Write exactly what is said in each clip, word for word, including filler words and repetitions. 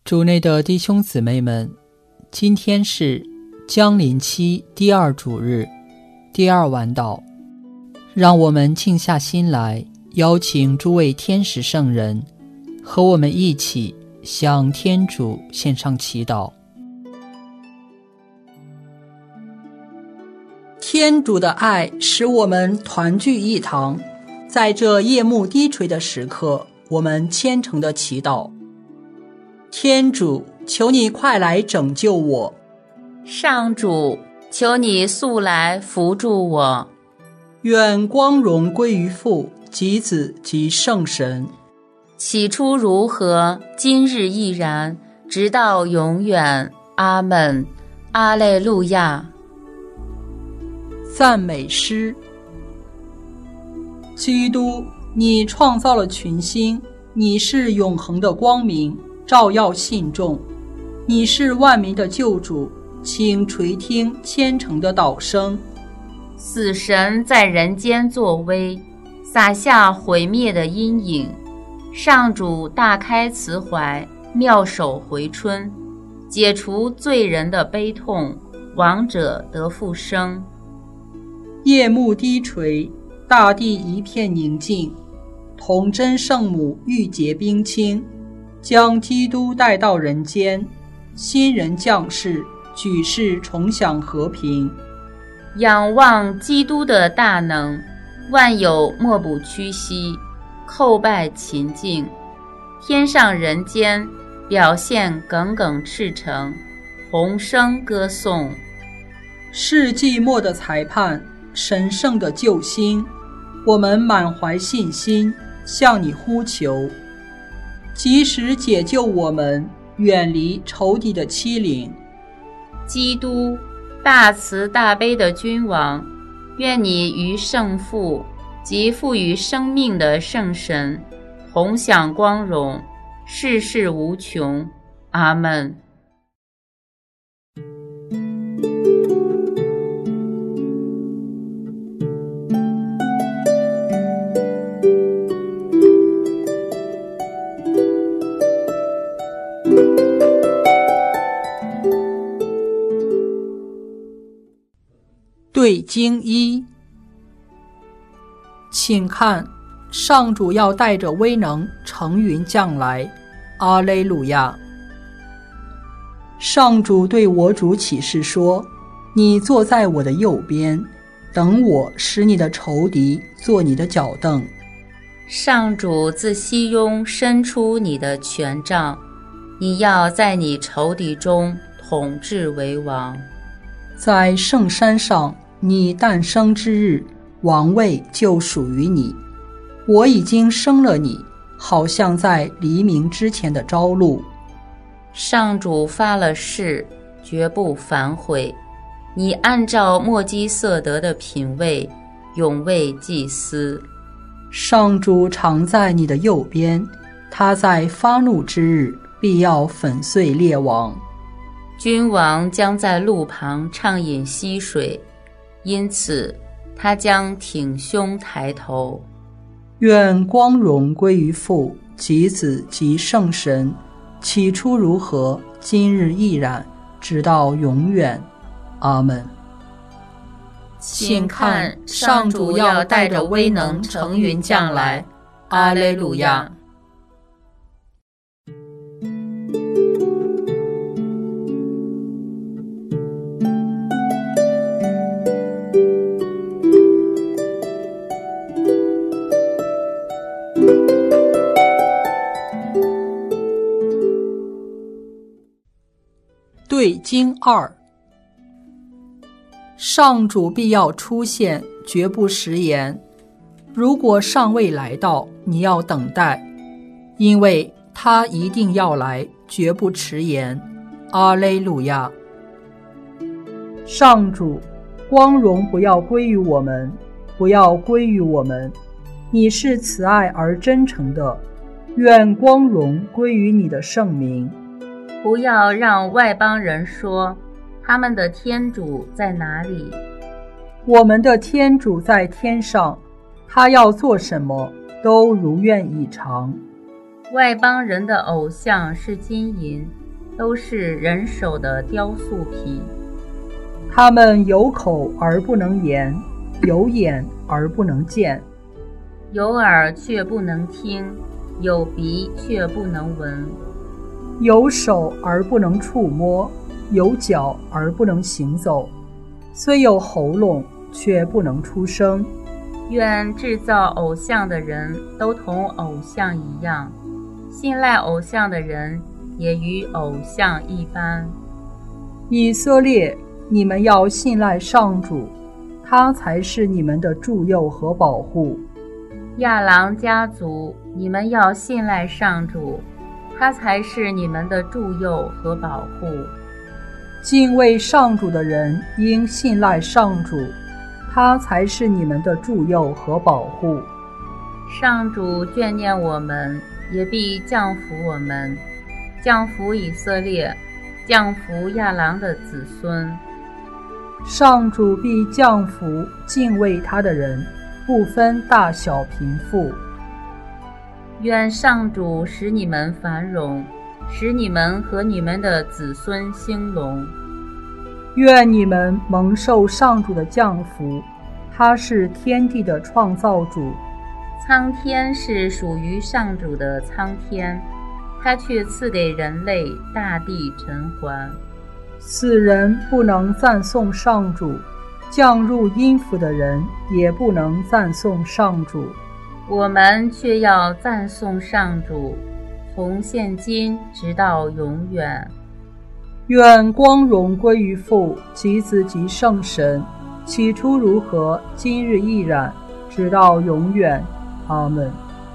主内的弟兄姊妹们，今天是降临期第二主日，第二晚祷，让我们静下心来，邀请诸位天使圣人和我们一起向天主献上祈祷。天主的爱使我们团聚一堂，在这夜幕低垂的时刻，我们虔诚的祈祷。天主，求你快来拯救我。 上主，求你速来扶助我。 愿光荣归于父及子及圣神， 起初如何，今日亦然，直到永远。阿们。阿肋路亚。 赞美诗。基督，你创造了群星，你是永恒的光明，照耀信众。你是万民的救主，请垂听虔诚的祷声。 死神在人间作威，撒下毁灭的阴影。上主大开慈怀，妙手回春，解除罪人的悲痛，亡者得复生。 夜幕低垂，大地一片宁静，童真圣母玉洁冰清，将基督带到人间，新人降世，举世重享和平。 仰望基督的大能，万有莫不屈膝，叩拜勤敬。天上人间，表现耿耿赤诚，同声歌颂。 世纪末的裁判，神圣的救星，我们满怀信心向你呼求，及时解救我们，远离仇敌的欺凌。 基督，大慈大悲的君王，愿你与圣父及赋予生命的圣神同享光荣，世世无穷。阿们。 对经一，请看，上主要带着威能乘云降来。阿肋路亚。上主对我主启示说，你坐在我的右边，等我使你的仇敌做你的脚凳。 上主自西雍伸出你的权杖，你要在你仇敌中统治为王。 在圣山上，你诞生之日，王位就属于你。我已经生了你，好像在黎明之前的朝露。 上主发了誓，绝不反悔。你按照默基瑟德的品位，永为祭司。 上主常在你的右边，他在发怒之日，必要粉碎列王。 君王将在路旁畅饮溪水，因此他将挺胸抬头。 愿光荣归于父及子及圣神，起初如何，今日亦然，直到永远。阿们。 请看，上主要带着威能乘云降来。阿肋路亚。 对经二，上主必要出现，绝不食言。如果尚未来到，你要等待，因为他一定要来，绝不迟延。阿肋路亚。上主，光荣不要归于我们，不要归于我们，你是慈爱而真诚的，愿光荣归于你的圣名。 不要让外邦人说，他们的天主在哪里？ 我们的天主在天上，他要做什么，都如愿以偿。 外邦人的偶像是金银，都是人手的雕塑品。 他们有口而不能言，有眼而不能见， 有耳却不能听，有鼻却不能闻， 有手而不能触摸，有脚而不能行走，虽有喉咙却不能出声。 愿制造偶像的人都同偶像一样，信赖偶像的人也与偶像一般。 以色列，你们要信赖上主，他才是你们的助佑和保护。 亚郎家族，你们要信赖上主，他才是你们的助佑和保护。 敬畏上主的人应信赖上主，他才是你们的助佑和保护。 上主眷念我们，也必降福我们，降福以色列，降福亚郎的子孙。 上主必降福敬畏他的人，不分大小贫富。 愿上主使你们繁荣，使你们和你们的子孙兴隆。 愿你们蒙受上主的降福，他是天地的创造主。 苍天是属于上主的苍天，他却赐给人类大地尘寰。 死人不能赞颂上主，降入阴府的人也不能赞颂上主。 我们却要赞颂上主，从现今直到永远。 愿光荣归于父及子及圣神，起初如何，今日亦然，直到永远。阿们。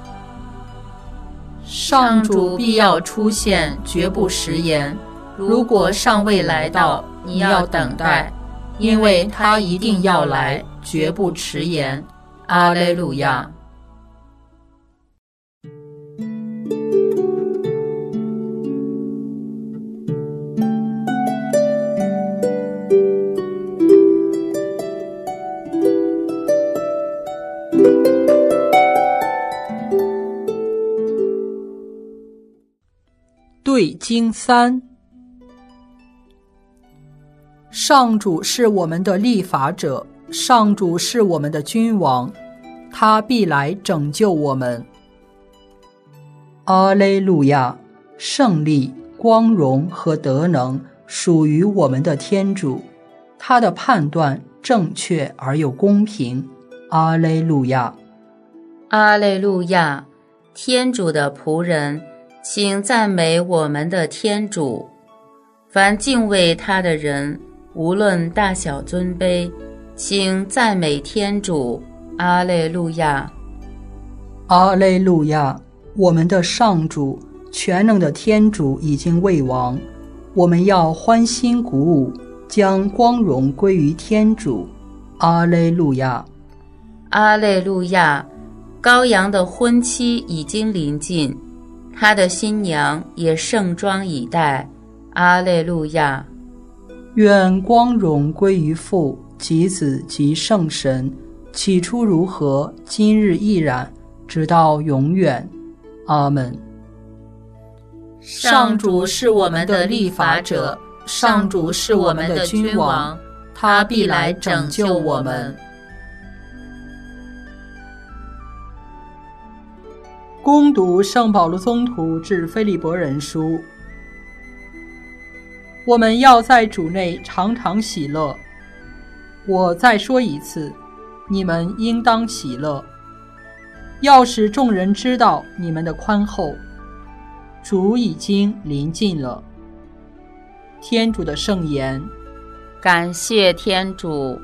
上主必要出现，绝不食言。如果尚未来到，你要等待，因为他一定要来，绝不迟延。阿肋路亚。 对经三，上主是我们的立法者，上主是我们的君王，他必来拯救我们。阿肋路亚！胜利、光荣和德能属于我们的天主，他的判断正确而又公平。阿肋路亚！ 阿肋路亚！天主的仆人，请赞美我们的天主。凡敬畏他的人，无论大小尊卑，请赞美天主。阿肋路亚！ 阿肋路亚！我们的上主，全能的天主已经为王，我们要欢欣鼓舞，将光荣归于天主。阿肋路亚！ 阿肋路亚！羔羊的婚期已经临近，他的新娘也盛装以待。阿肋路亚！ 愿光荣归于父及子及圣神，起初如何，今日亦然，直到永远。阿们。 上主是我们的立法者，上主是我们的君王，他必来拯救我们。 恭读圣保禄宗徒致腓利伯人书。我们要在主内常常喜乐。我再说一次，你们应当喜乐。要使众人知道你们的宽厚，主已经临近了。天主的圣言。 感谢天主。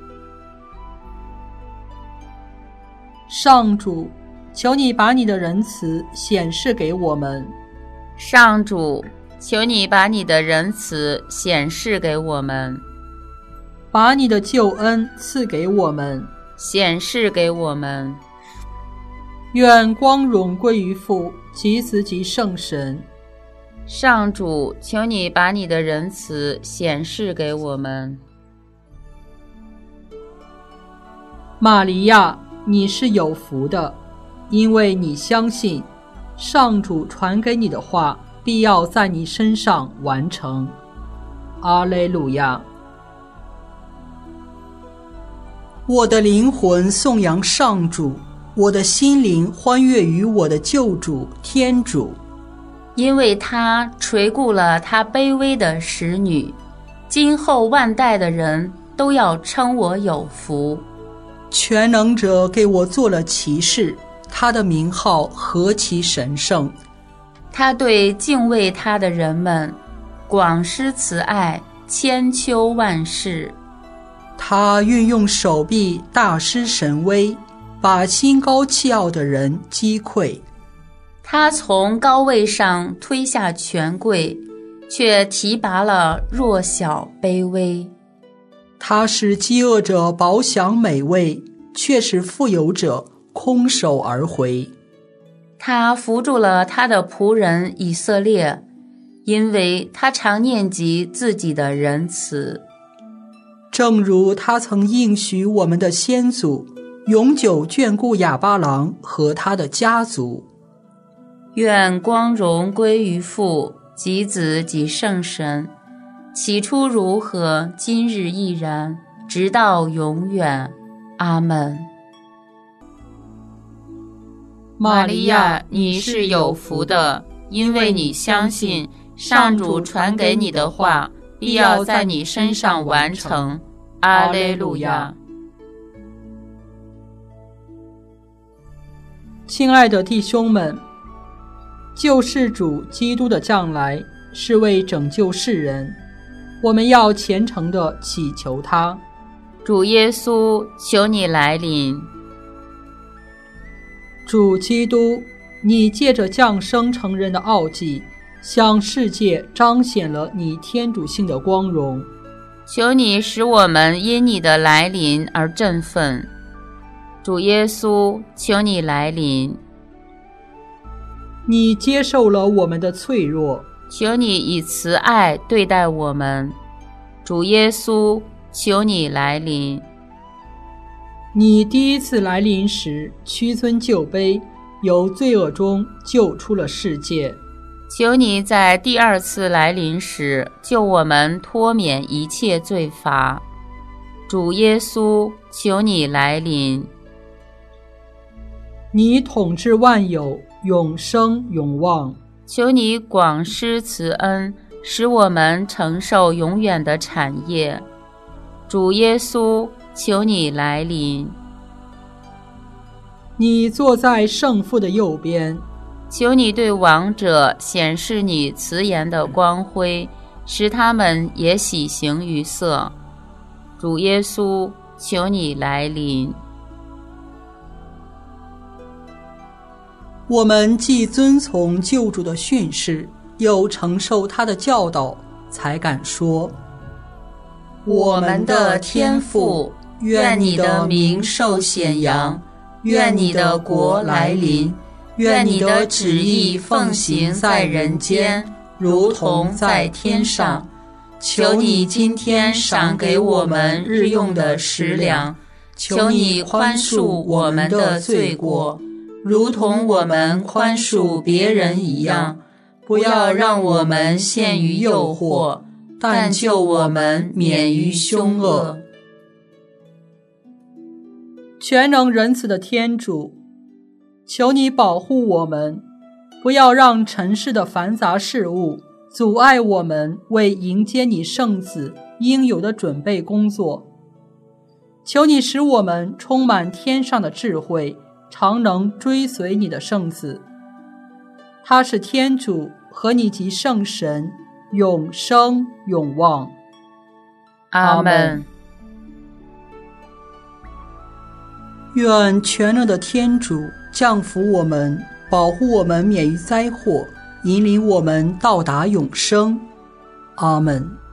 上主，求你把你的仁慈显示给我们。 上主，求你把你的仁慈显示给我们， 把你的救恩赐给我们， 显示给我们。 愿光荣归于父及子及圣神。 上主，求你把你的仁慈显示给我们。 玛利亚，你是有福的，因为你相信， 上主传给你的话必要在你身上完成。阿肋路亚。我的灵魂颂扬上主，我的心灵欢悦于我的救主天主， 因为他垂顾了他卑微的使女，今后万代的人都要称我有福。 全能者给我做了骑士，他的名号何其神圣！ 他对敬畏他的人们广施慈爱，千秋万世。 他运用手臂大施神威，把心高气傲的人击溃。 他从高位上推下权贵，却提拔了弱小卑微。 他使饥饿者饱享美味，却使富有者空手而回。 他扶助了他的仆人以色列，因为他常念及自己的仁慈。 正如他曾应许我们的先祖，永久眷顾亚巴郎和他的家族。 愿光荣归于父及子及圣神，起初如何，今日亦然，直到永远。阿们。 玛利亚，你是有福的，因为你相信上主传给你的话必要在你身上完成。阿肋路亚。 亲爱的弟兄们，救世主基督的降来是为拯救世人，我们要虔诚地祈求他。 主耶稣，求你来临。 主基督，你借着降生成人的奥迹，向世界彰显了你天主性的光荣。 求你使我们因你的来临而振奋。主耶稣，求你来临。 你接受了我们的脆弱， 求你以慈爱对待我们。主耶稣，求你来临。 你第一次来临时屈尊就卑，由罪恶中救出了世界。 求你在第二次来临时救我们脱免一切罪罚。主耶稣，求你来临。 你统治万有，永生永望。 求你广施慈恩，使我们承受永远的产业。主耶稣，求你来临。 你坐在圣父的右边， 求你对亡者显示你慈颜的光辉，使他们也喜形于色。主耶稣，求你来临。 我们既遵从救主的训示，又承受他的教导，才敢说： 我们的天父，愿你的名受显扬，愿你的国来临，愿你的旨意奉行在人间，如同在天上。求你今天赏给我们日用的食粮，求你宽恕我们的罪过，如同我们宽恕别人一样。不要让我们陷于诱惑，但救我们免于凶恶。 全能仁慈的天主，求你保护我们，不要让尘世的繁杂事物阻碍我们为迎接你圣子应有的准备工作。求你使我们充满天上的智慧，常能追随你的圣子。他是天主和你及圣神，永生永望。 阿们。 愿全能的天主降福我们，保护我们免于灾祸，引领我们到达永生。阿们。